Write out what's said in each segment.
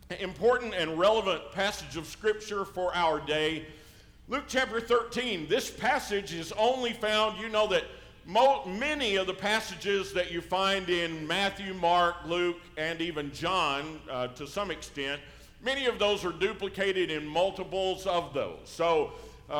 important and relevant passage of Scripture for our day. Luke chapter 13, this passage is only found, you know that many of the passages that you find in Matthew, Mark, Luke, and even John, to some extent, many of those are duplicated in multiples of those. So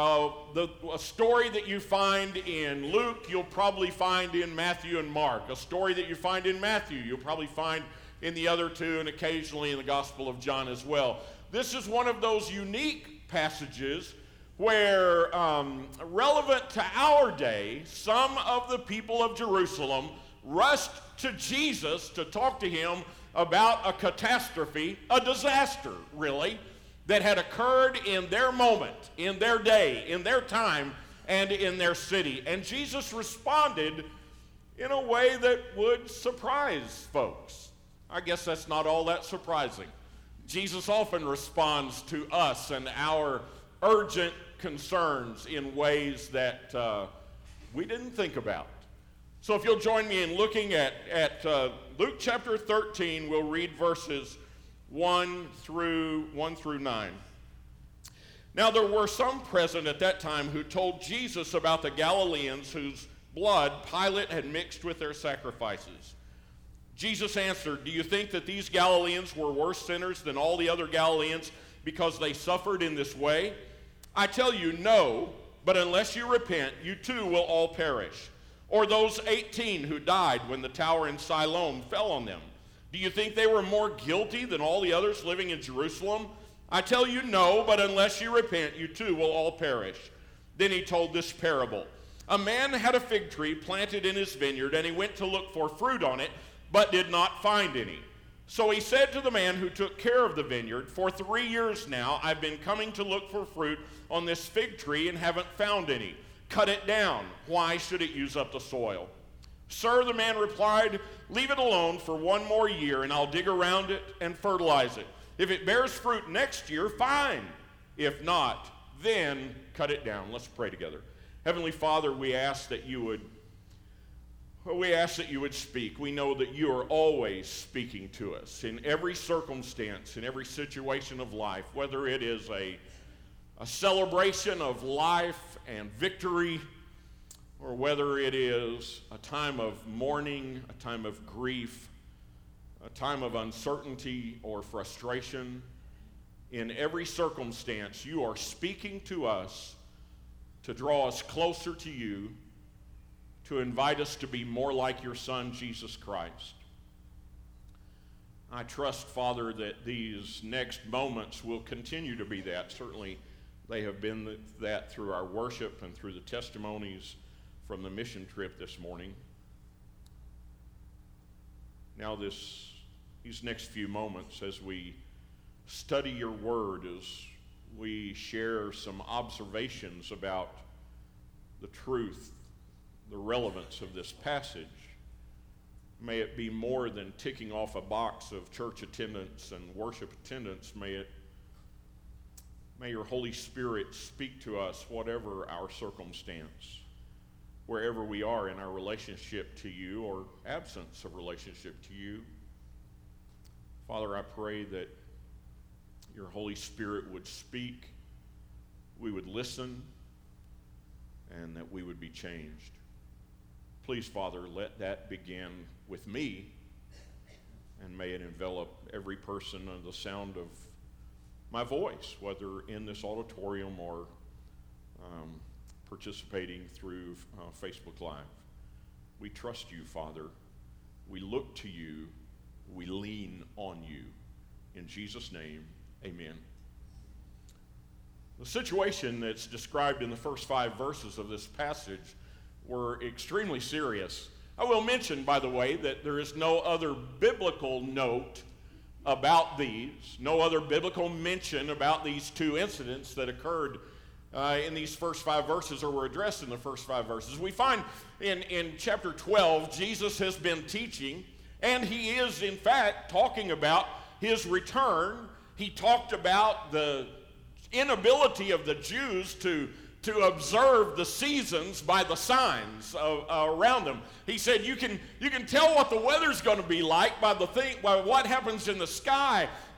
a story that you find in Luke, you'll probably find in Matthew and Mark. A story that you find in Matthew, you'll probably find in the other two, and occasionally in the Gospel of John as well. This is one of those unique passages where, relevant to our day, some of the people of Jerusalem rushed to Jesus to talk to him about a catastrophe, a disaster, really, that had occurred in their moment, in their day, in their time, and in their city. And Jesus responded in a way that would surprise folks. I guess that's not all that surprising. Jesus often responds to us and our urgent concerns in ways that we didn't think about. So if you'll join me in looking at Luke chapter 13, we'll read verses 1 through 9. Now there were some present at that time who told Jesus about the Galileans whose blood Pilate had mixed with their sacrifices. Jesus answered, "Do you think that these Galileans were worse sinners than all the other Galileans because they suffered in this way? I tell you, no, but unless you repent, you too will all perish. Or those 18 who died when the tower in Siloam fell on them. Do you think they were more guilty than all the others living in Jerusalem? I tell you, no, but unless you repent, you too will all perish." Then he told this parable. A man had a fig tree planted in his vineyard, and he went to look for fruit on it, but did not find any. So he said to the man who took care of the vineyard, "For 3 years now I've been coming to look for fruit on this fig tree and haven't found any. Cut it down. Why should it use up the soil?" "Sir," the man replied, "leave it alone for 1 more year, and I'll dig around it and fertilize it. If it bears fruit next year, fine. If not, then cut it down." Let's pray together. Heavenly Father, we ask that you would speak. We know that you are always speaking to us in every circumstance, in every situation of life, whether it is a celebration of life and victory, or whether it is a time of mourning, a time of grief, a time of uncertainty or frustration. In every circumstance, you are speaking to us to draw us closer to you, to invite us to be more like your Son, Jesus Christ. I trust, Father, that these next moments will continue to be that. Certainly, they have been that through our worship and through the testimonies from the mission trip this morning. Now these next few moments, as we study your word, as we share some observations about the truth, the relevance of this passage, may it be more than ticking off a box of church attendance and worship attendance. May your Holy Spirit speak to us, whatever our circumstance, wherever we are in our relationship to you or absence of relationship to you. Father, I pray that your Holy Spirit would speak, we would listen, and that we would be changed. Please, Father, let that begin with me, and may it envelop every person under the sound of my voice, whether in this auditorium or participating through Facebook Live. We trust you, Father. We look to you. We lean on you. In Jesus' name, amen. The situation that's described in the first 5 verses of this passage were extremely serious. I will mention, by the way, that there is no other biblical note about these, no other biblical mention about these 2 incidents that occurred in these first 5 verses, or were addressed in the first 5 verses. We find in chapter 12, Jesus has been teaching, and he is, in fact, talking about his return. He talked about the inability of the Jews to observe the seasons by the signs around them. He said you can tell what the weather's going to be like by what happens in the sky,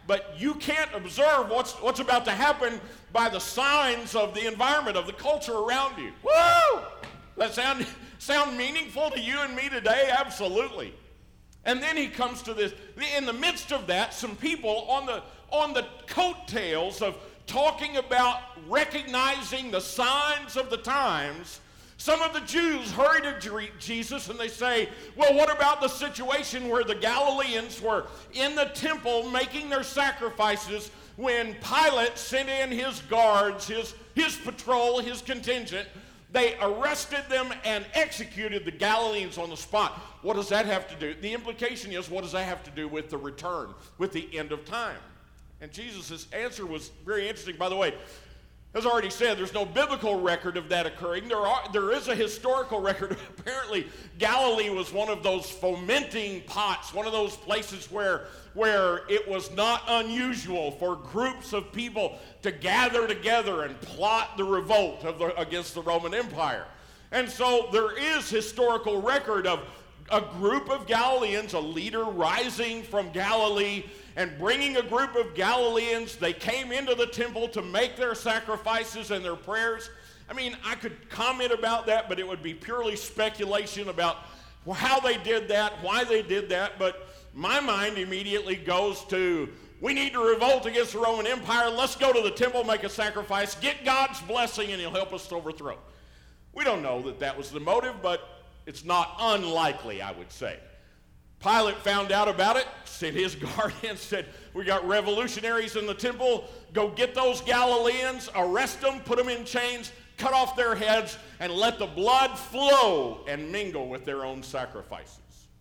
but you can't observe what's about to happen by the signs of the environment, of the culture around you. Woo! That sound meaningful to you and me today? Absolutely. And then he comes to this. In the midst of that, some people on the coattails of talking about recognizing the signs of the times, some of the Jews hurry to Jesus and they say, well, what about the situation where the Galileans were in the temple making their sacrifices when Pilate sent in his guards, his patrol, his contingent? They arrested them and executed the Galileans on the spot. What does that have to do? The implication is, what does that have to do with the return, with the end of time? And Jesus' answer was very interesting. By the way, as I already said, there's no biblical record of that occurring. There is a historical record. Apparently, Galilee was one of those fomenting pots, one of those places where it was not unusual for groups of people to gather together and plot the revolt against the Roman Empire. And so there is historical record of a group of Galileans, a leader rising from Galilee and bringing a group of Galileans. They came into the temple to make their sacrifices and their prayers. I mean, I could comment about that, but it would be purely speculation about how they did that, why they did that. But my mind immediately goes to, we need to revolt against the Roman Empire. Let's go to the temple, make a sacrifice, get God's blessing, and he'll help us to overthrow. We don't know that that was the motive, but it's not unlikely, I would say. Pilate found out about it, sent his guardians, said, we got revolutionaries in the temple, go get those Galileans, arrest them, put them in chains, cut off their heads, and let the blood flow and mingle with their own sacrifices.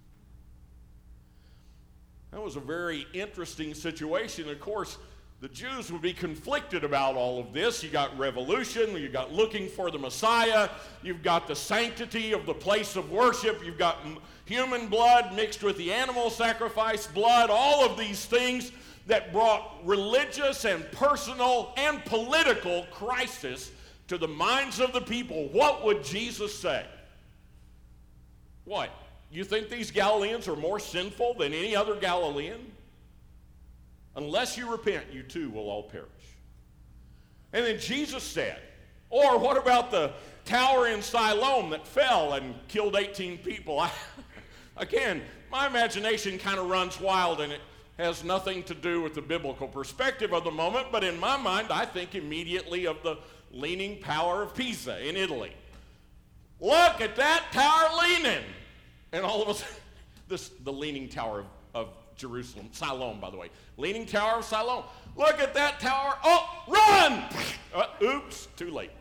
That was a very interesting situation. Of course, the Jews would be conflicted about all of this. You got revolution, you got looking for the Messiah, you've got the sanctity of the place of worship, you've got human blood mixed with the animal sacrifice blood, all of these things that brought religious and personal and political crisis to the minds of the people. What would Jesus say? What? You think these Galileans are more sinful than any other Galilean? Unless you repent, you too will all perish. And then Jesus said, or what about the tower in Siloam that fell and killed 18 people? Again, my imagination kind of runs wild, and it has nothing to do with the biblical perspective of the moment, but in my mind, I think immediately of the Leaning Tower of Pisa in Italy. Look at that tower leaning! And all of us, the Leaning Tower of Jerusalem, Siloam, by the way. Leaning Tower of Siloam. Look at that tower. Oh, run! Oops, too late.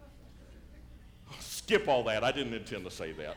Skip all that. I didn't intend to say that.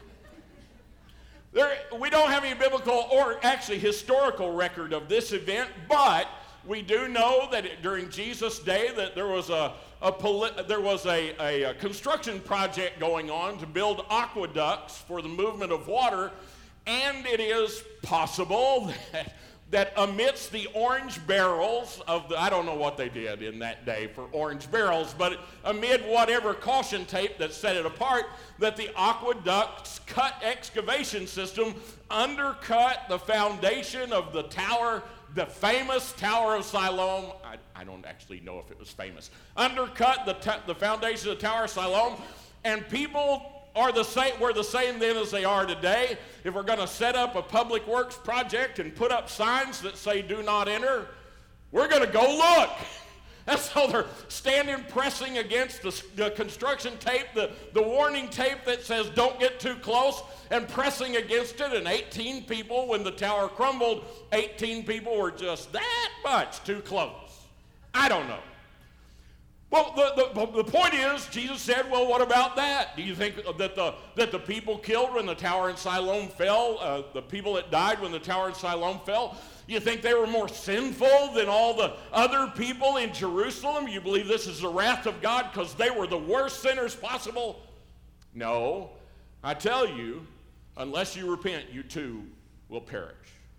We don't have any biblical or actually historical record of this event, but we do know that during Jesus' day that there was a construction project going on to build aqueducts for the movement of water, and it is possible that amidst the orange barrels of I don't know what they did in that day for orange barrels, but amid whatever caution tape that set it apart, that the aqueduct's cut excavation system undercut the foundation of the tower, the famous Tower of Siloam. I don't actually know if it was famous. Undercut the foundation of the Tower of Siloam, and people were the same then as they are today. If we're going to set up a public works project and put up signs that say do not enter, we're going to go look. And so they're standing pressing against the construction tape, the warning tape that says don't get too close, and pressing against it. And 18 people, when the tower crumbled, 18 people were just that much too close. I don't know. Well, the point is, Jesus said, well, what about that? Do you think that the people killed when the tower in Siloam fell, the people that died when the tower in Siloam fell, you think they were more sinful than all the other people in Jerusalem? You believe this is the wrath of God because they were the worst sinners possible? No. I tell you, unless you repent, you too will perish.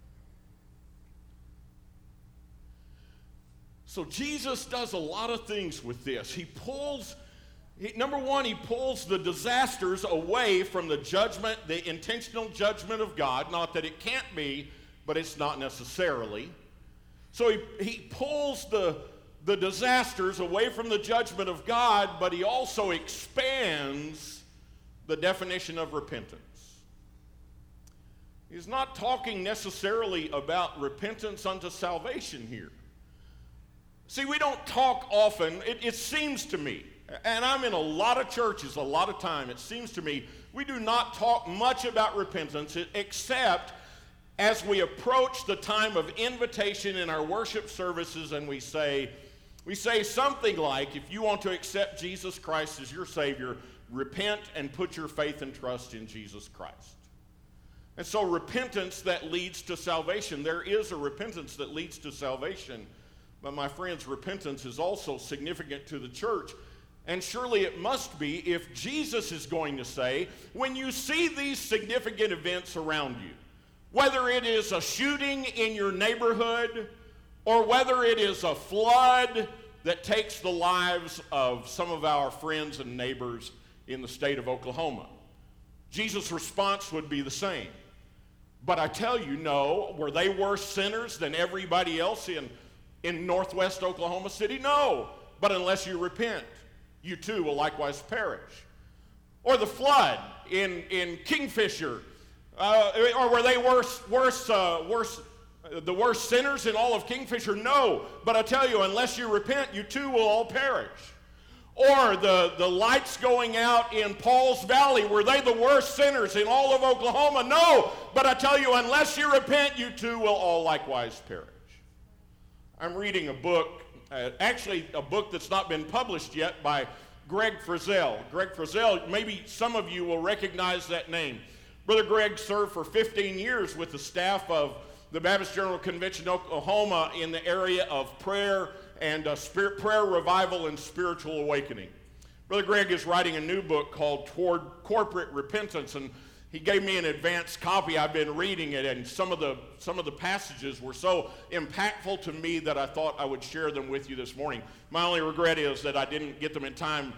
So Jesus does a lot of things with this. Number one, he pulls the disasters away from the judgment, the intentional judgment of God. Not that it can't be, but it's not necessarily. So he pulls the disasters away from the judgment of God, but he also expands the definition of repentance. He's not talking necessarily about repentance unto salvation here. See, we don't talk often, it seems to me, and I'm in a lot of churches a lot of time, it seems to me we do not talk much about repentance except as we approach the time of invitation in our worship services, and we say something like, if you want to accept Jesus Christ as your Savior, repent and put your faith and trust in Jesus Christ. And so repentance that leads to salvation. There is a repentance that leads to salvation. But my friends, repentance is also significant to the church. And surely it must be if Jesus is going to say, when you see these significant events around you, whether it is a shooting in your neighborhood or whether it is a flood that takes the lives of some of our friends and neighbors in the state of Oklahoma, Jesus' response would be the same. But I tell you, no, were they worse sinners than everybody else in northwest Oklahoma City? No, but unless you repent, you too will likewise perish. Or the flood in Kingfisher, or were they the worst sinners in all of Kingfisher? No, but I tell you, unless you repent, you too will all perish. Or the lights going out in Paul's Valley, were they the worst sinners in all of Oklahoma? No, but I tell you, unless you repent, you too will all likewise perish. I'm reading a book, actually a book that's not been published yet, by Greg Frizzell. Greg Frizzell, maybe some of you will recognize that name. Brother Greg served for 15 years with the staff of the Baptist General Convention Oklahoma in the area of prayer and prayer revival and spiritual awakening. Brother Greg is writing a new book called Toward Corporate Repentance, and he gave me an advanced copy. I've been reading it, and some of the passages were so impactful to me that I thought I would share them with you this morning. My only regret is that I didn't get them in time,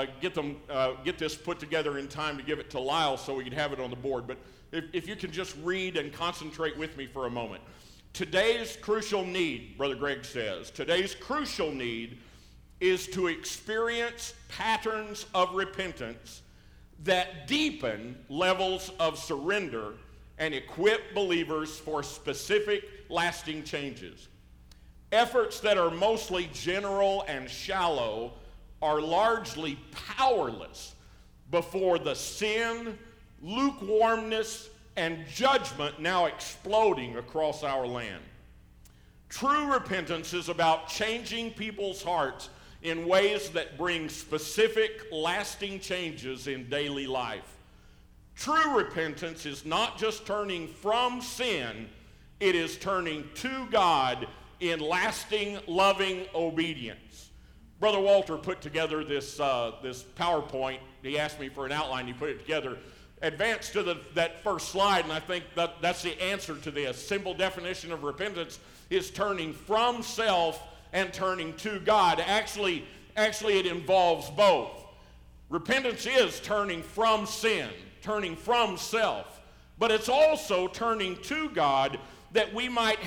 get this put together in time to give it to Lyle so we could have it on the board. But if you can just read and concentrate with me for a moment. Today's crucial need, Brother Greg says, today's crucial need is to experience patterns of repentance that deepen levels of surrender and equip believers for specific lasting changes. Efforts that are mostly general and shallow are largely powerless before the sin, lukewarmness, and judgment now exploding across our land. True repentance is about changing people's hearts in ways that bring specific, lasting changes in daily life. True repentance is not just turning from sin, it is turning to God in lasting, loving obedience. Brother Walter put together this PowerPoint. He asked me for an outline. He put it together. Advance to that first slide, and I think that's the answer to this. Simple definition of repentance is turning from self and turning to God. Actually, it involves both. Repentance is turning from sin, turning from self, but it's also turning to God that we might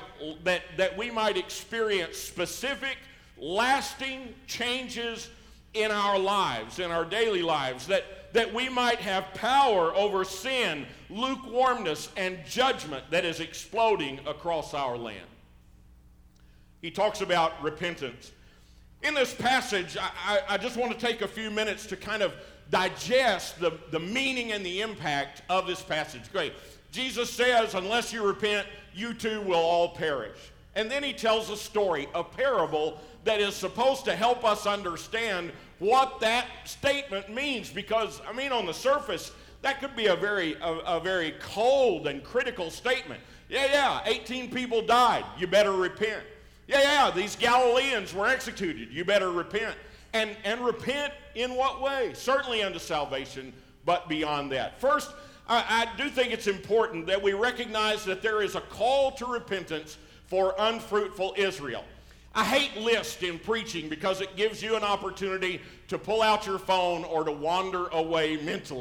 experience specific, lasting changes in our lives, in our daily lives, that we might have power over sin, lukewarmness, and judgment that is exploding across our land. He talks about repentance. In this passage, I just want to take a few minutes to kind of digest the meaning and the impact of this passage. Great. Jesus says, unless you repent, you too will all perish. And then he tells a story, a parable that is supposed to help us understand what that statement means. Because, on the surface, that could be a very cold and critical statement. Yeah, 18 people died. You better repent. Yeah, these Galileans were executed. You better repent. And repent in what way? Certainly unto salvation, but beyond that. First, I do think it's important that we recognize that there is a call to repentance for unfruitful Israel. I hate lists in preaching because it gives you an opportunity to pull out your phone or to wander away mentally.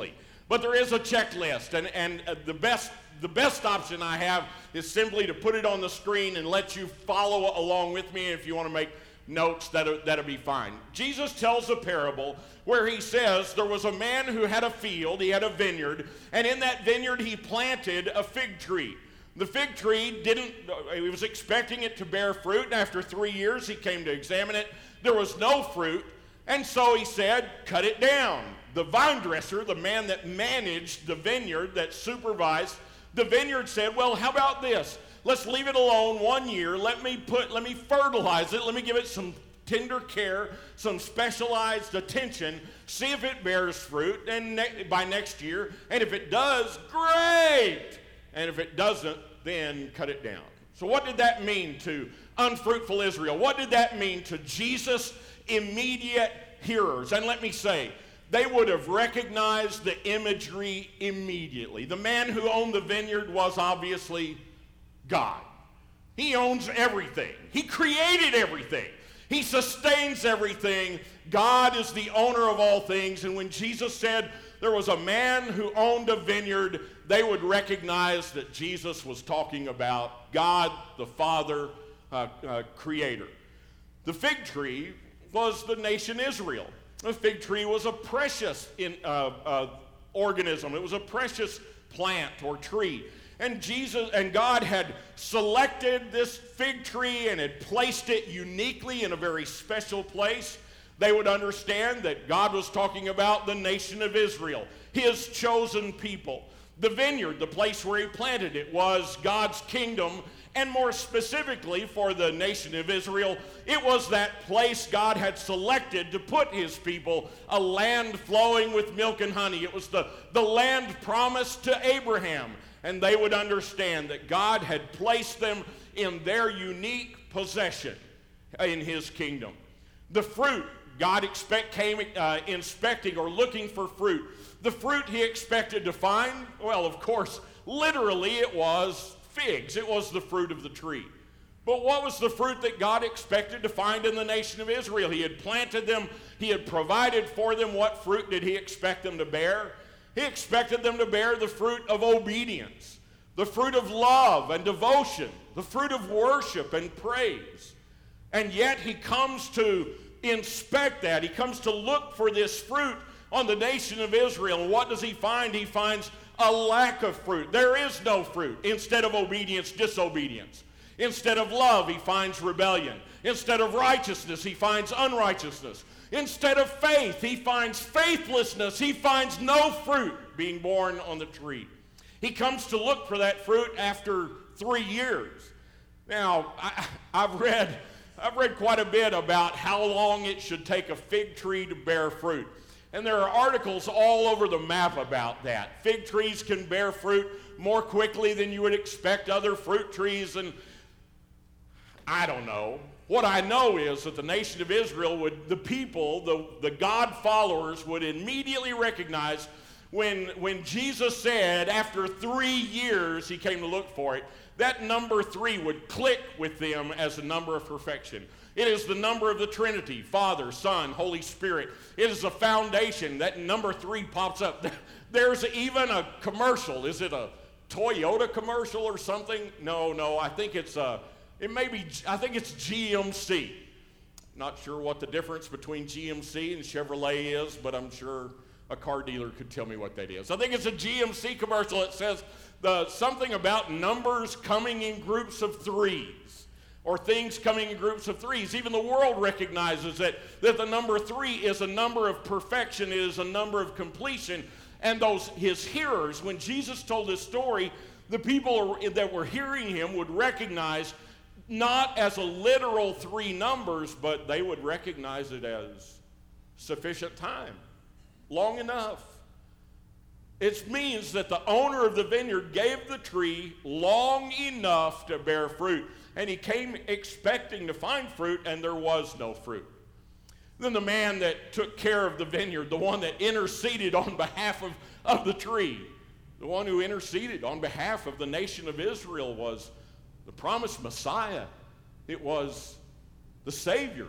But there is a checklist, and the best option I have is simply to put it on the screen and let you follow along with me. If you want to make notes, that'll be fine. Jesus tells a parable where he says there was a man who had a field, he had a vineyard, and in that vineyard he planted a fig tree. The fig tree he was expecting it to bear fruit, and after 3 years he came to examine it. There was no fruit, and so he said, cut it down. The vine dresser, the man that managed the vineyard, that supervised the vineyard, said, well, how about this? Let's leave it alone 1 year. Let me fertilize it. Let me give it some tender care, some specialized attention, see if it bears fruit and by next year. And if it does, great. And if it doesn't, then cut it down. So what did that mean to unfruitful Israel? What did that mean to Jesus' immediate hearers? And let me say, they would have recognized the imagery immediately. The man who owned the vineyard was obviously God. He owns everything. He created everything. He sustains everything. God is the owner of all things. And when Jesus said there was a man who owned a vineyard, they would recognize that Jesus was talking about God, the Father, Creator. The fig tree was the nation Israel. The fig tree was a precious organism. It was a precious plant or tree. And God had selected this fig tree and had placed it uniquely in a very special place. They would understand that God was talking about the nation of Israel, his chosen people. The vineyard, the place where he planted it, was God's kingdom, and more specifically for the nation of Israel, it was that place God had selected to put his people, a land flowing with milk and honey. It was the land promised to Abraham, and they would understand that God had placed them in their unique possession in his kingdom. The fruit, God came inspecting or looking for fruit. The fruit he expected to find, well, of course, literally it was figs. It was the fruit of the tree. But what was the fruit that God expected to find in the nation of Israel? He had planted them. He had provided for them. What fruit did he expect them to bear? He expected them to bear the fruit of obedience, the fruit of love and devotion, the fruit of worship and praise. And yet he comes to inspect that. He comes to look for this fruit on the nation of Israel. And what does he find? He finds a lack of fruit. There is no fruit. Instead of obedience, disobedience. Instead of love, he finds rebellion. Instead of righteousness, he finds unrighteousness. Instead of faith, he finds faithlessness. He finds no fruit being born on the tree. He comes to look for that fruit after 3 years. Now, I've read quite a bit about how long it should take a fig tree to bear fruit. And there are articles all over the map about that. Fig trees can bear fruit more quickly than you would expect other fruit trees, and I don't know. What I know is that the nation of Israel the people, the God followers, would immediately recognize when Jesus said after 3 years he came to look for it, that number 3 would click with them as a number of perfection. It is the number of the Trinity, Father, Son, Holy Spirit. It is a foundation. That number 3 pops up. There's even a commercial. Is it a Toyota commercial or something? No, I think it's GMC. Not sure what the difference between GMC and Chevrolet is, but I'm sure a car dealer could tell me what that is. I think it's a GMC commercial. It says something about numbers coming in groups of 3s. Or things coming in groups of 3s. Even the world recognizes that the number 3 is a number of perfection, it is a number of completion. And his hearers, when Jesus told this story, the people that were hearing him would recognize not as a literal 3 numbers, but they would recognize it as sufficient time, long enough. It means that the owner of the vineyard gave the tree long enough to bear fruit. And he came expecting to find fruit, and there was no fruit. Then the man that took care of the vineyard, the one that interceded on behalf of the tree, the one who interceded on behalf of the nation of Israel, was the promised Messiah. It was the Savior.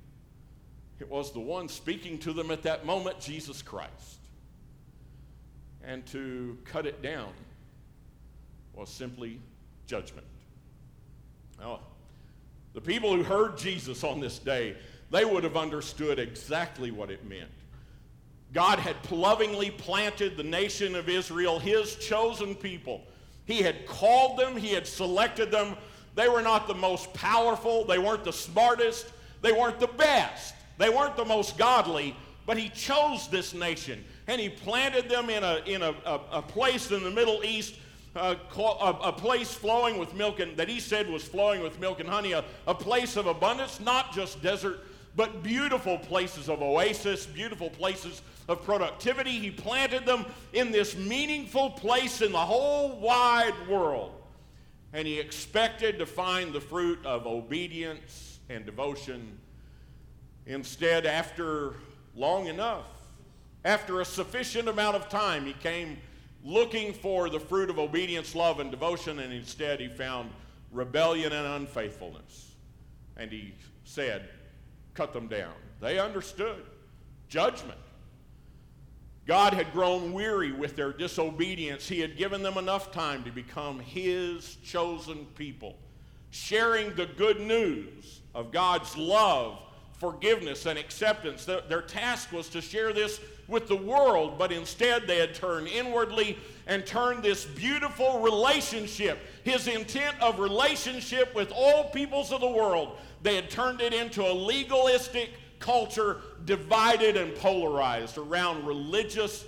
It was the one speaking to them at that moment, Jesus Christ. and to cut it down was simply judgment. Now, the people who heard Jesus on this day, they would have understood exactly what it meant. God had lovingly planted the nation of Israel, his chosen people. He had called them, he had selected them. They were not the most powerful, they weren't the smartest, they weren't the best, they weren't the most godly, but he chose this nation, and he planted them in a place in the Middle East, a place flowing with milk, and that he said was flowing with milk and honey, a place of abundance, not just desert, but beautiful places of oasis, beautiful places of productivity. He planted them in this meaningful place in the whole wide world. And he expected to find the fruit of obedience and devotion. Instead, after long enough, after a sufficient amount of time, he came looking for the fruit of obedience, love, and devotion, and instead he found rebellion and unfaithfulness. And he said, cut them down. They understood judgment. God had grown weary with their disobedience. He had given them enough time to become his chosen people, sharing the good news of God's love, forgiveness, and acceptance. Their task was to share this with the world, but instead they had turned inwardly and turned this beautiful relationship, his intent of relationship with all peoples of the world, they had turned it into a legalistic culture, divided and polarized around religious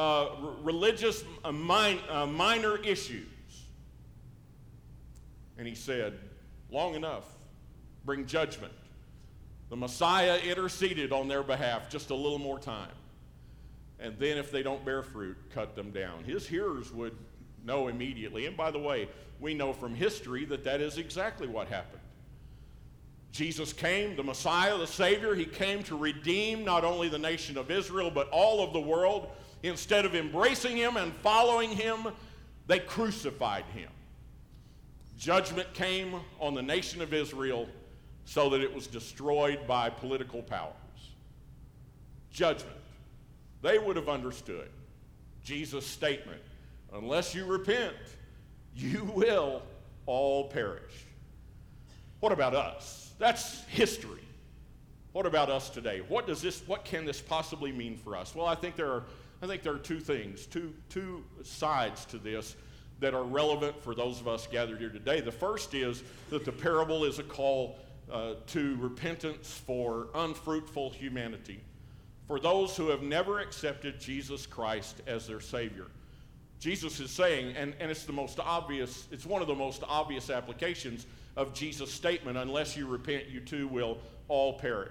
minor issues. And he said, long enough, bring judgment. The Messiah interceded on their behalf, just a little more time. And then if they don't bear fruit, cut them down. His hearers would know immediately. And by the way, we know from history that that is exactly what happened. Jesus came, the Messiah, the Savior. He came to redeem not only the nation of Israel, but all of the world. Instead of embracing him and following him, they crucified him. Judgment came on the nation of Israel so that it was destroyed by political powers. Judgment. They would have understood Jesus' statement, unless you repent, you will all perish. What about us? That's history. What about us today? What can this possibly mean for us? Well, I think there are two things, two sides to this that are relevant for those of us gathered here today. The first is that the parable is a call to repentance for unfruitful humanity, for those who have never accepted Jesus Christ as their Savior. Jesus is saying, and it's one of the most obvious applications of Jesus' statement, unless you repent, you too will all perish.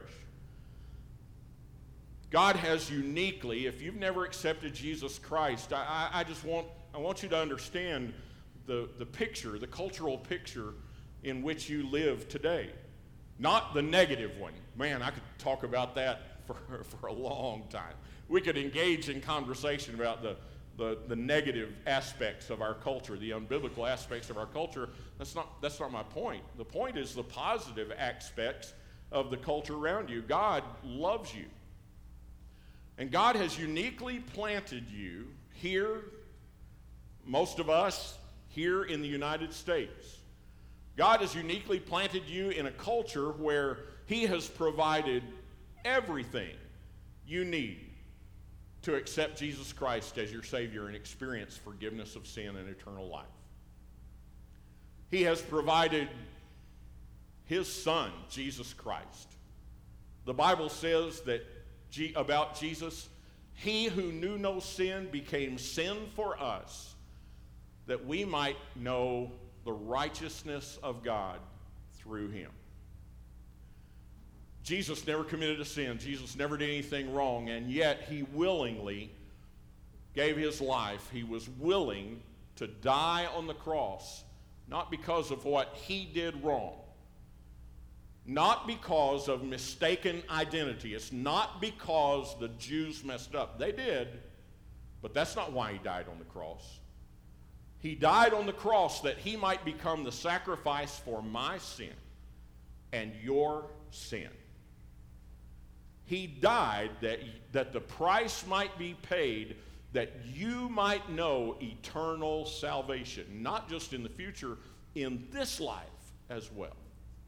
God has uniquely, if you've never accepted Jesus Christ, I want you to understand the picture, the cultural picture in which you live today. Not the negative one. Man, I could talk about that for a long time. We could engage in conversation about the negative aspects of our culture, the unbiblical aspects of our culture. That's not my point. The point is the positive aspects of the culture around you. God loves you. And God has uniquely planted you here, most of us here in the United States. God has uniquely planted you in a culture where he has provided everything you need to accept Jesus Christ as your Savior and experience forgiveness of sin and eternal life. He has provided his Son, Jesus Christ. The Bible says that about Jesus, he who knew no sin became sin for us, that we might know the righteousness of God through him. Jesus never committed a sin. Jesus never did anything wrong, and yet he willingly gave his life. He was willing to die on the cross, not because of what he did wrong, not because of mistaken identity. It's not because the Jews messed up. They did, but that's not why he died on the cross. He died on the cross that he might become the sacrifice for my sin and your sin. He died that the price might be paid that you might know eternal salvation, not just in the future, in this life as well.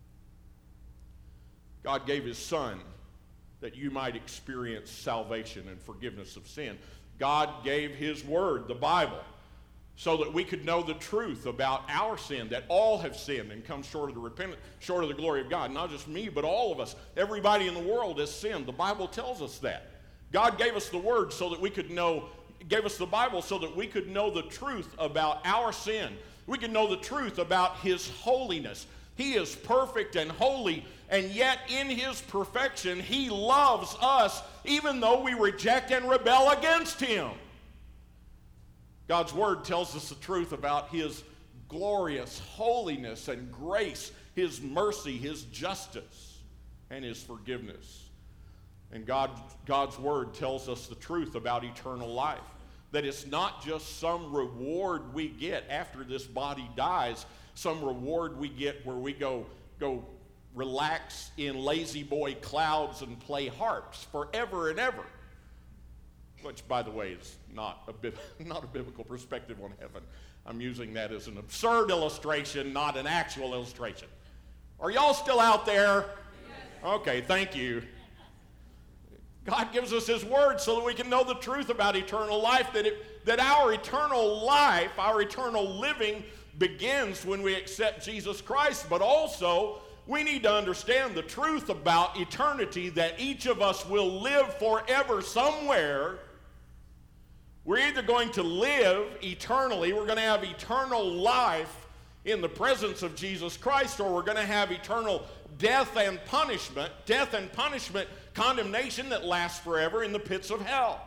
God gave his Son that you might experience salvation and forgiveness of sin. God gave his word, the Bible, so that we could know the truth about our sin, that all have sinned and come short of the glory of God. Not just me, but all of us. Everybody in the world has sinned. The Bible tells us that. God gave us the word so that we could know, gave us the Bible so that we could know the truth about our sin. We could know the truth about his holiness. He is perfect and holy, and yet in his perfection, he loves us even though we reject and rebel against him. God's word tells us the truth about his glorious holiness and grace, his mercy, his justice, and his forgiveness. And God's word tells us the truth about eternal life, that it's not just some reward we get after this body dies, some reward we get where we go relax in lazy boy clouds and play harps forever and ever. Which, by the way, is not a biblical perspective on heaven. I'm using that as an absurd illustration, not an actual illustration. Are y'all still out there? Yes. Okay, thank you. God gives us his word so that we can know the truth about eternal life, that our eternal life, our eternal living begins when we accept Jesus Christ, but also we need to understand the truth about eternity, that each of us will live forever somewhere. We're either going to live eternally, we're going to have eternal life in the presence of Jesus Christ, or we're going to have eternal death and punishment, condemnation that lasts forever in the pits of hell.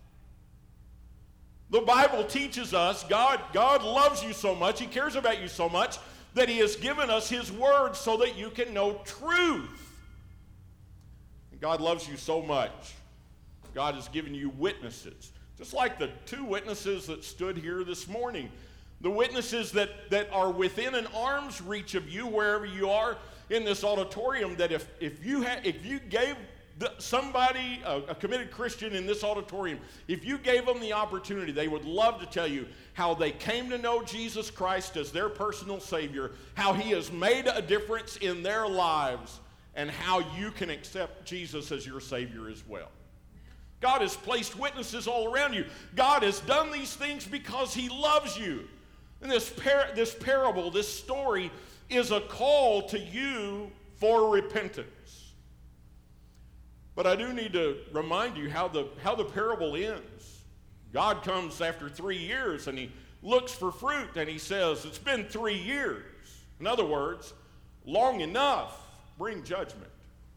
The Bible teaches us God loves you so much, he cares about you so much, that he has given us his word so that you can know truth. And God loves you so much. God has given you witnesses. Just like the two witnesses that stood here this morning. The witnesses that are within an arm's reach of you, wherever you are in this auditorium, that if you gave somebody, a committed Christian in this auditorium, if you gave them the opportunity, they would love to tell you how they came to know Jesus Christ as their personal Savior, how he has made a difference in their lives, and how you can accept Jesus as your Savior as well. God has placed witnesses all around you. God has done these things because he loves you. And this parable, this story, is a call to you for repentance. But I do need to remind you how the parable ends. God comes after 3 years and he looks for fruit and he says, it's been 3 years. In other words, long enough, bring judgment.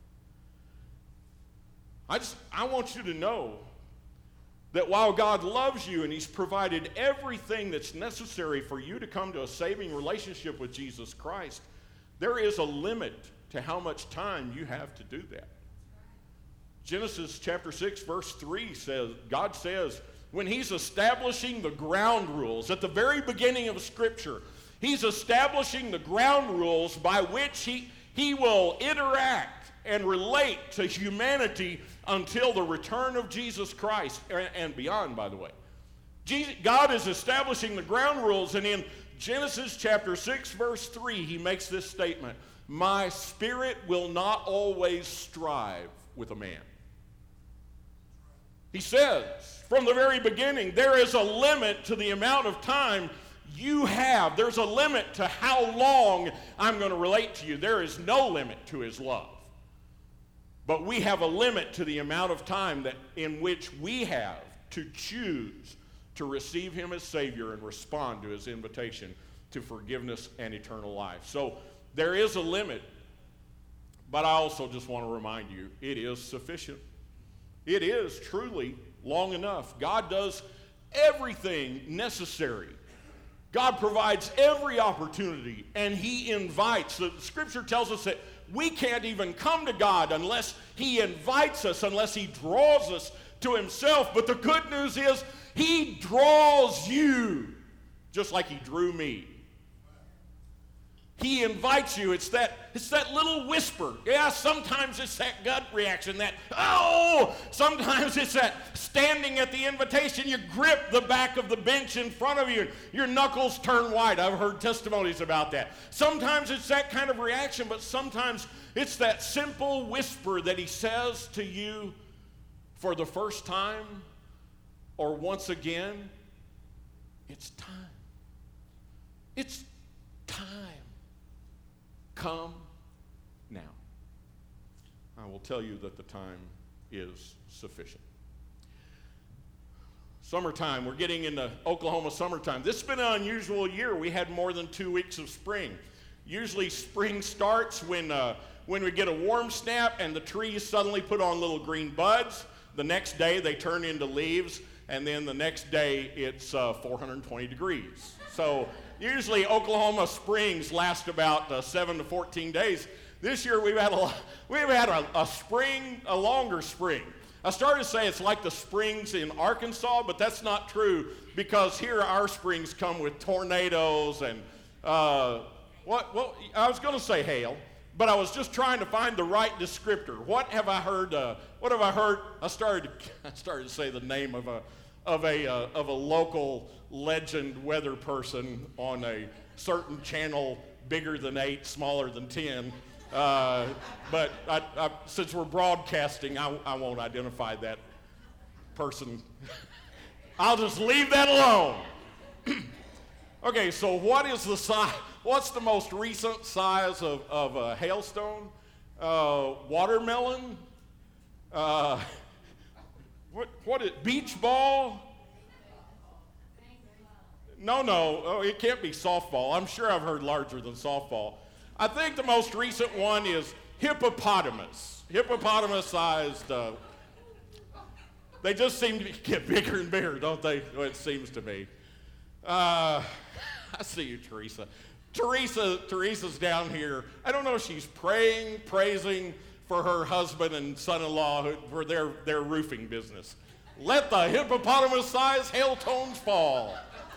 I want you to know that while God loves you and he's provided everything that's necessary for you to come to a saving relationship with Jesus Christ, there is a limit to how much time you have to do that. Genesis chapter 6 verse 3 says, God says, when he's establishing the ground rules at the very beginning of Scripture, he's establishing the ground rules by which he will interact and relate to humanity until the return of Jesus Christ and beyond, by the way. God is establishing the ground rules, and in Genesis chapter 6 verse 3 he makes this statement, my spirit will not always strive with a man. He says from the very beginning, there is a limit to the amount of time you have. There's a limit to how long I'm going to relate to you. There is no limit to his love. But we have a limit to the amount of time in which we have to choose to receive him as Savior and respond to his invitation to forgiveness and eternal life. So there is a limit, but I also just want to remind you, it is sufficient. It is truly long enough. God does everything necessary. God provides every opportunity, and he invites. The Scripture tells us that we can't even come to God unless he invites us, unless he draws us to himself. But the good news is he draws you just like he drew me. He invites you. It's that little whisper. Yeah, sometimes it's that gut reaction, that, oh! Sometimes it's that standing at the invitation, you grip the back of the bench in front of you, your knuckles turn white. I've heard testimonies about that. Sometimes it's that kind of reaction, but sometimes it's that simple whisper that he says to you for the first time or once again, it's time. It's time. Come now. I will tell you that the time is sufficient. Summertime, we're getting into Oklahoma summertime. This has been an unusual year. We had more than 2 weeks of spring. Usually spring starts when we get a warm snap and the trees suddenly put on little green buds. The next day they turn into leaves, and then the next day it's 420 degrees. So usually Oklahoma springs last about 7 to 14 days. This year we've had a spring, a longer spring. I started to say it's like the springs in Arkansas, but that's not true, because here our springs come with tornadoes and I was going to say hail, but I was just trying to find the right descriptor. What have I heard? I started to say the name of a local legend weather person on a certain channel, bigger than 8, smaller than 10. But since we're broadcasting, I won't identify that person. I'll just leave that alone. Okay, so what's the most recent size of a hailstone? Watermelon? Beach ball? No, it can't be softball. I'm sure I've heard larger than softball. I think the most recent one is hippopotamus. Hippopotamus-sized. They just seem to get bigger and bigger, don't they? It seems to me. I see you, Teresa. Teresa's down here. I don't know if she's praising for her husband and son-in-law for their roofing business. Let the hippopotamus-sized hailstones fall.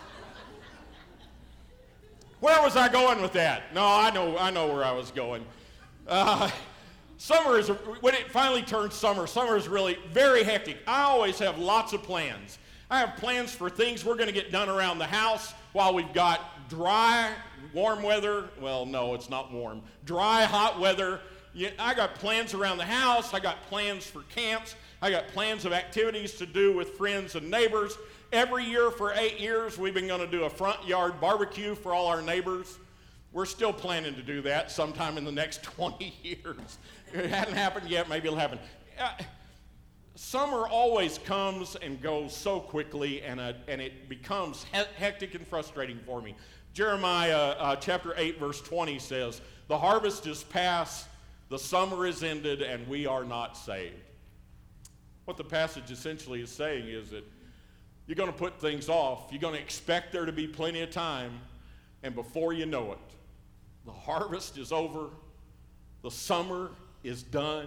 Where was I going with that? No, I know where I was going. Summer when it finally turns summer is really very hectic. I always have lots of plans. I have plans for things we're going to get done around the house while we've got dry, warm weather. Well, no, it's not warm. Dry, hot weather. I got plans around the house. I got plans for camps. I got plans of activities to do with friends and neighbors. Every year for 8 years, we've been going to do a front yard barbecue for all our neighbors. We're still planning to do that sometime in the next 20 years. It hasn't happened yet. Maybe it'll happen. Summer always comes and goes so quickly, and it becomes hectic and frustrating for me. Jeremiah chapter 8, verse 20 says, "The harvest is past, the summer is ended, and we are not saved." What the passage essentially is saying is that you're going to put things off. You're going to expect there to be plenty of time, and before you know it, the harvest is over, the summer is done,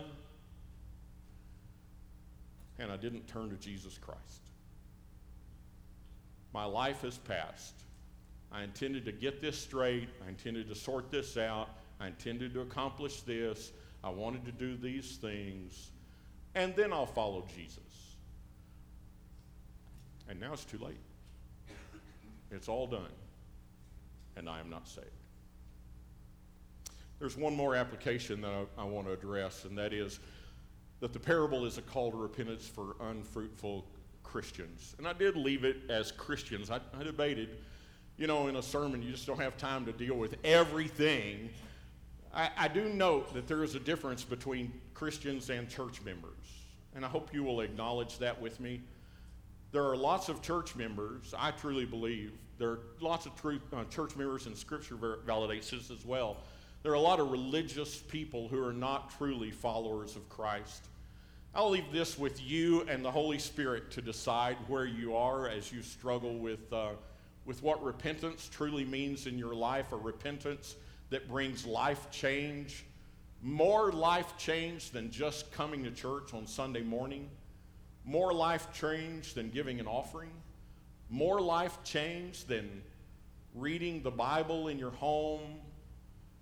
and I didn't turn to Jesus Christ. My life has passed. I intended to get this straight. I intended to sort this out. I intended to accomplish this. I wanted to do these things, and then I'll follow Jesus. And now it's too late. It's all done, and I am not saved. There's one more application that I want to address, and that is that the parable is a call to repentance for unfruitful Christians. And I did leave it as Christians. I debated, in a sermon, you just don't have time to deal with everything. I do note that there is a difference between Christians and church members, and I hope you will acknowledge that with me. There are lots of church members, I truly believe. There are lots of church members, and Scripture validates this as well. There are a lot of religious people who are not truly followers of Christ. I'll leave this with you and the Holy Spirit to decide where you are as you struggle with what repentance truly means in your life, a repentance that brings life change, more life change than just coming to church on Sunday morning, more life change than giving an offering, more life change than reading the Bible in your home,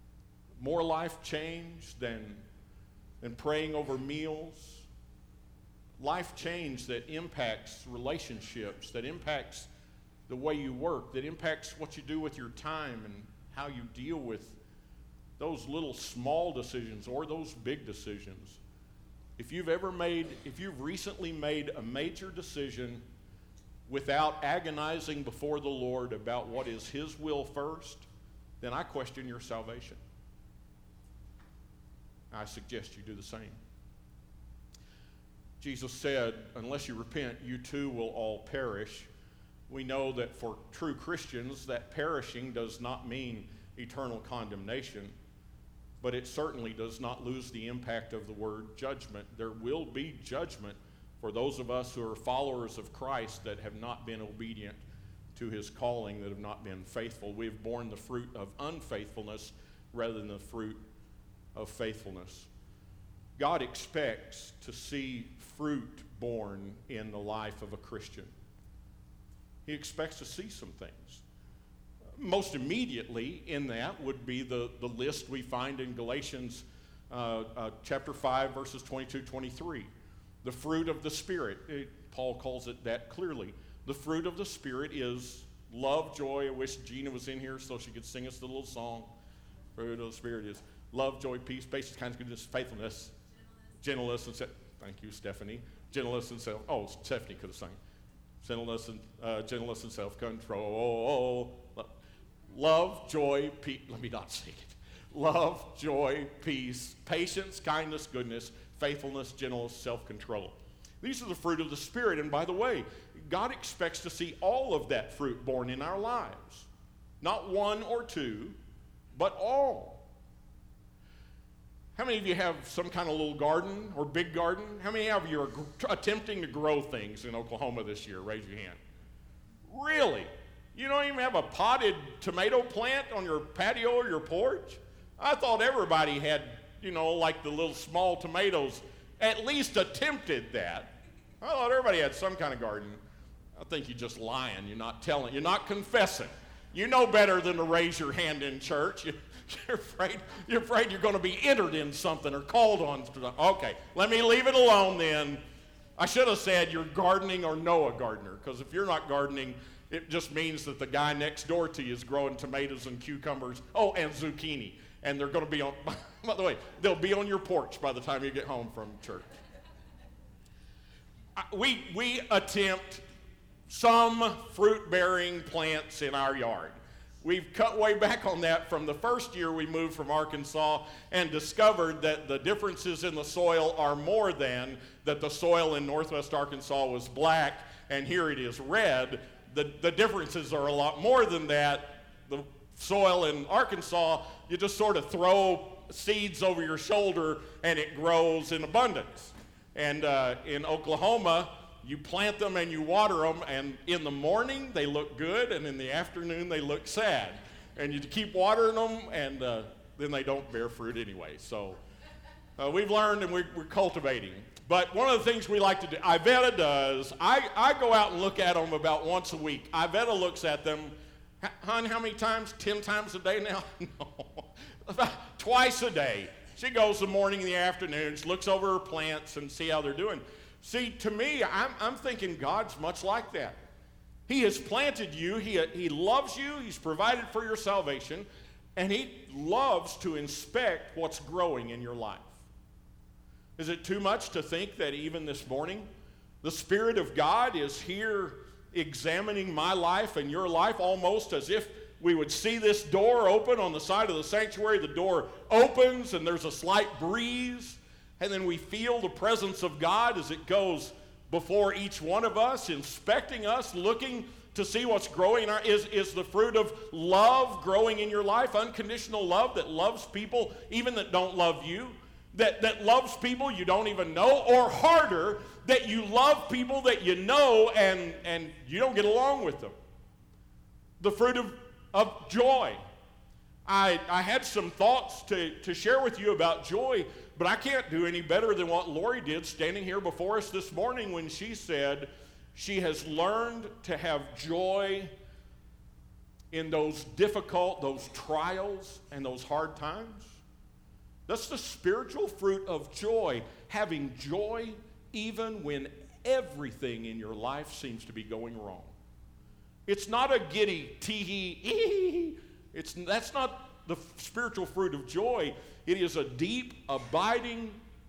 more life change than praying over meals. Life change that impacts relationships, that impacts the way you work, that impacts what you do with your time and how you deal with those little small decisions or those big decisions. If you've recently made a major decision without agonizing before the Lord about what is His will first, then I question your salvation. I suggest you do the same. Jesus said, unless you repent, you too will all perish. We know that for true Christians, that perishing does not mean eternal condemnation, but it certainly does not lose the impact of the word judgment. There will be judgment for those of us who are followers of Christ that have not been obedient to His calling, that have not been faithful. We have borne the fruit of unfaithfulness rather than the fruit of faithfulness. God expects to see fruit born in the life of a Christian. He expects to see some things. Most immediately in that would be the list we find in Galatians chapter 5, verses 22-23. The fruit of the Spirit, Paul calls it that clearly. The fruit of the Spirit is love, joy. I wish Gina was in here so she could sing us the little song. Fruit of the Spirit is love, joy, peace, patience, kindness, goodness, faithfulness, gentleness, and thank you, Stephanie. Gentleness and self. Oh, Stephanie could have sung. Gentleness and self-control. Love, joy, peace. Let me not sing it. Love, joy, peace, patience, kindness, goodness, faithfulness, gentleness, self-control. These are the fruit of the Spirit. And by the way, God expects to see all of that fruit born in our lives. Not one or two, but all. How many of you have some kind of little garden or big garden? How many of you are attempting to grow things in Oklahoma this year? Raise your hand. Really? You don't even have a potted tomato plant on your patio or your porch? I thought everybody had, like the little small tomatoes, at least attempted that. I thought everybody had some kind of garden. I think you're just lying. You're not telling. You're not confessing. You know better than to raise your hand in church. You're afraid you're going to be entered in something or called on. Okay, let me leave it alone then. I should have said you're gardening or know a gardener, because if you're not gardening, it just means that the guy next door to you is growing tomatoes and cucumbers, and zucchini. And they're going to be on, by the way, they'll be on your porch by the time you get home from church. We attempt some fruit-bearing plants in our yard. We've cut way back on that from the first year we moved from Arkansas and discovered that the differences in the soil are more than that the soil in northwest Arkansas was black and here it is red. The differences are a lot more than that. The soil in Arkansas, you just sort of throw seeds over your shoulder and it grows in abundance. And in Oklahoma, you plant them and you water them, and in the morning they look good, and in the afternoon they look sad. And you keep watering them, and then they don't bear fruit anyway. So we've learned and we're cultivating. But one of the things we like to do, Iveta does, I go out and look at them about once a week. Iveta looks at them, hon, how many times? 10 times a day now? No, about twice a day. She goes the morning and the afternoon, she looks over her plants and see how they're doing. See, to me, I'm thinking God's much like that. He has planted you, he loves you, He's provided for your salvation, and He loves to inspect what's growing in your life. Is it too much to think that even this morning, the Spirit of God is here examining my life and your life almost as if we would see this door open on the side of the sanctuary. The door opens and there's a slight breeze, and then we feel the presence of God as it goes before each one of us, inspecting us, looking to see what's growing. Is the fruit of love growing in your life? Unconditional love that loves people even that don't love you, that loves people you don't even know, or harder, that you love people that you know and you don't get along with them. The fruit of joy. I had some thoughts to share with you about joy, but I can't do any better than what Lori did standing here before us this morning when she said she has learned to have joy in those difficult, those trials and those hard times. That's the spiritual fruit of joy, having joy even when everything in your life seems to be going wrong. It's not a giddy, tee-hee, that's not the spiritual fruit of joy. It is a deep, abiding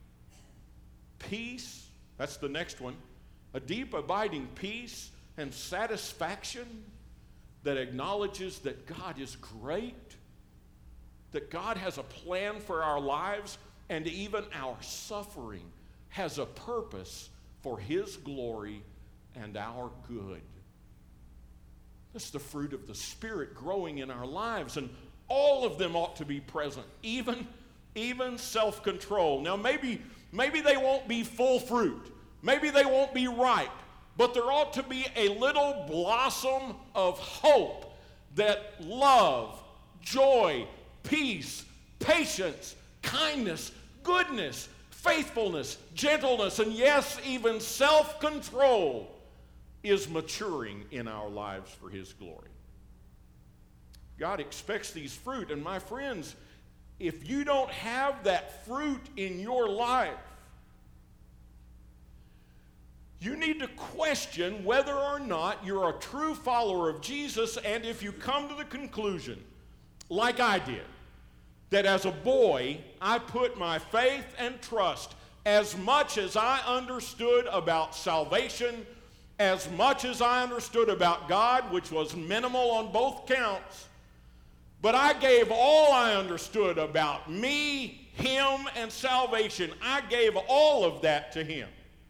peace. That's the next one. A deep, abiding peace and satisfaction that acknowledges that God is great, that God has a plan for our lives, and even our suffering has a purpose for His glory and our good. That's the fruit of the Spirit growing in our lives, and all of them ought to be present, even self-control. Now, maybe they won't be full fruit. Maybe they won't be ripe, but there ought to be a little blossom of hope that love, joy, peace, patience, kindness, goodness, faithfulness, gentleness, and yes, even self-control is maturing in our lives for His glory. God expects these fruit, and my friends, if you don't have that fruit in your life, you need to question whether or not you're a true follower of Jesus, and if you come to the conclusion, like I did, that as a boy, I put my faith and trust as much as I understood about salvation, as much as I understood about God, which was minimal on both counts, but I gave all I understood about me, Him, and salvation. I gave all of that to Him.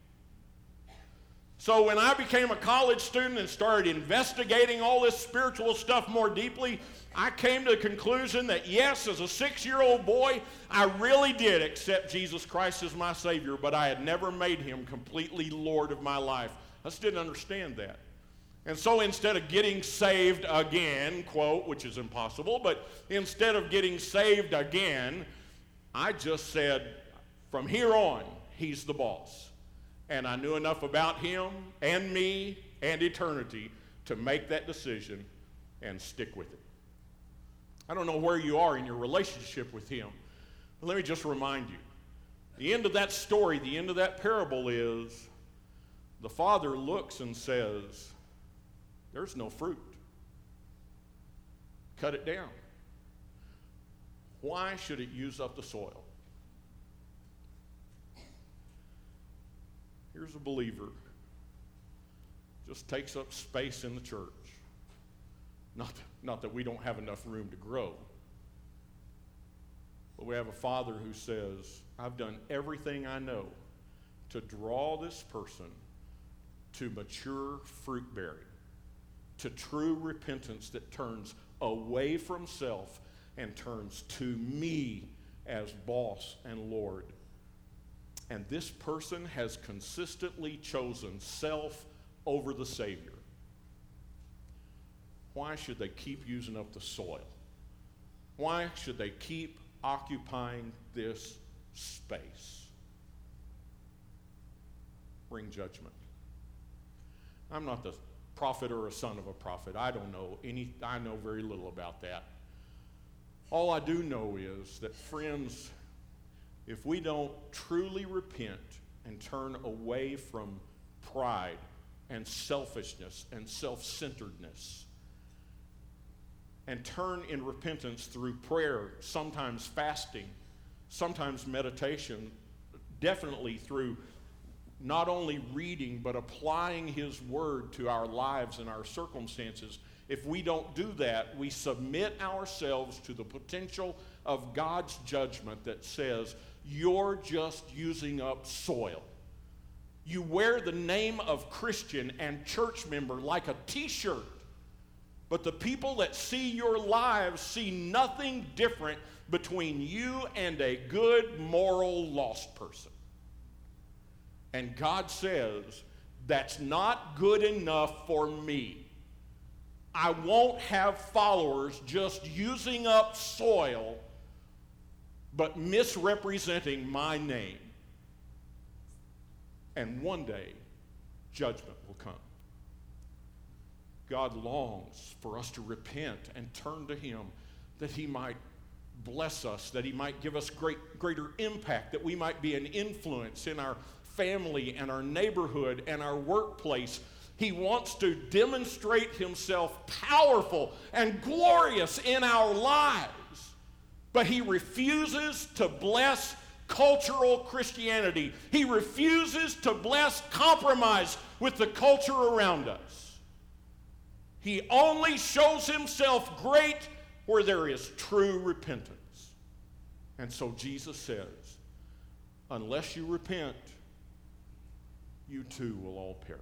So when I became a college student and started investigating all this spiritual stuff more deeply, I came to the conclusion that yes, as a 6-year-old boy, I really did accept Jesus Christ as my Savior, but I had never made Him completely Lord of my life. I just didn't understand that. And so instead of getting saved again, quote, which is impossible, but instead of getting saved again, I just said, from here on, He's the boss. And I knew enough about Him and me and eternity to make that decision and stick with it. I don't know where you are in your relationship with Him, but let me just remind you. The end of that story, the end of that parable is the Father looks and says, there's no fruit. Cut it down. Why should it use up the soil? Here's a believer, just takes up space in the church. Not that we don't have enough room to grow, but we have a Father who says, I've done everything I know to draw this person to mature fruit bearing, to true repentance that turns away from self and turns to me as boss and Lord. And this person has consistently chosen self over the Savior. Why should they keep using up the soil? Why should they keep occupying this space? Bring judgment. I'm not the prophet or a son of a prophet. I know very little about that. All I do know is that, friends, if we don't truly repent and turn away from pride and selfishness and self-centeredness, and turn in repentance through prayer, sometimes fasting, sometimes meditation, definitely through not only reading but applying His Word to our lives and our circumstances, if we don't do that, we submit ourselves to the potential of God's judgment that says, you're just using up soil. You wear the name of Christian and church member like a t-shirt, but the people that see your lives see nothing different between you and a good, moral, lost person. And God says, that's not good enough for me. I won't have followers just using up soil, but misrepresenting my name. And one day, judgment will come. God longs for us to repent and turn to Him that He might bless us, that he might give us greater impact, that we might be an influence in our family and our neighborhood and our workplace. He wants to demonstrate himself powerful and glorious in our lives. But he refuses to bless cultural Christianity. He refuses to bless compromise with the culture around us. He only shows himself great where there is true repentance. And so Jesus says, unless you repent, you too will all perish.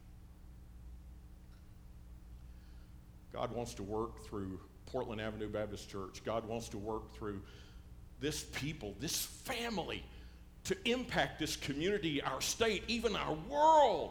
God wants to work through Portland Avenue Baptist Church. God wants to work through this people, this family, to impact this community, our state, even our world.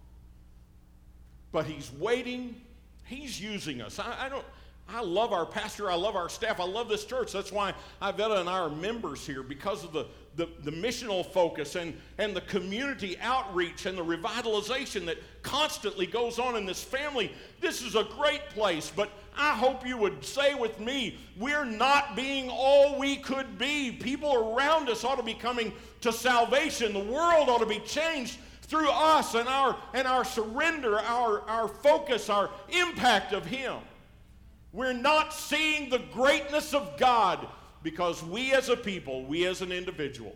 But he's waiting. He's using us. I love our pastor. I love our staff. I love this church. That's why Ivetta and I are members here, because of the missional focus and the community outreach and the revitalization that constantly goes on in this family. This is a great place, but I hope you would say with me, we're not being all we could be. People around us ought to be coming to salvation. The world ought to be changed through us and our surrender, our focus, our impact of him. We're not seeing the greatness of God because we as a people, we as individuals,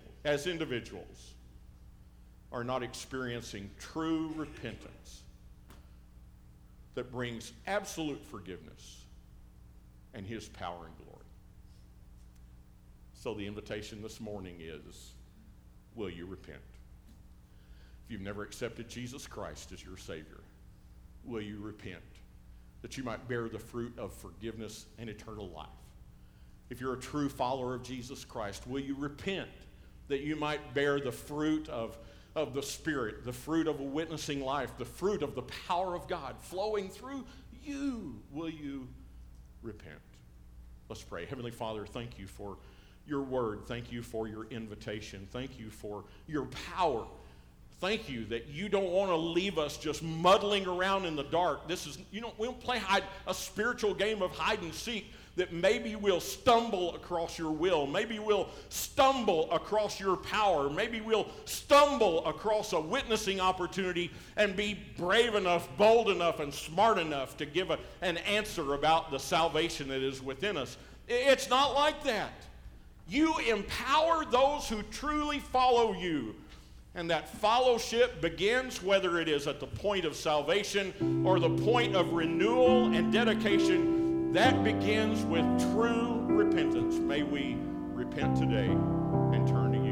are not experiencing true repentance that brings absolute forgiveness and his power and glory. So the invitation this morning is, will you repent? If you've never accepted Jesus Christ as your Savior, will you repent, that you might bear the fruit of forgiveness and eternal life? If you're a true follower of Jesus Christ, will you repent, that you might bear the fruit of the Spirit, the fruit of a witnessing life, the fruit of the power of God flowing through you? Will you repent? Let's pray. Heavenly Father, thank you for your word. Thank you for your invitation. Thank you for your power. Thank you that you don't want to leave us just muddling around in the dark. We don't play a spiritual game of hide and seek, that maybe we'll stumble across your will. Maybe we'll stumble across your power. Maybe we'll stumble across a witnessing opportunity and be brave enough, bold enough, and smart enough to give an answer about the salvation that is within us. It's not like that. You empower those who truly follow you. And that fellowship begins, whether it is at the point of salvation or the point of renewal and dedication, that begins with true repentance. May we repent today and turn to you.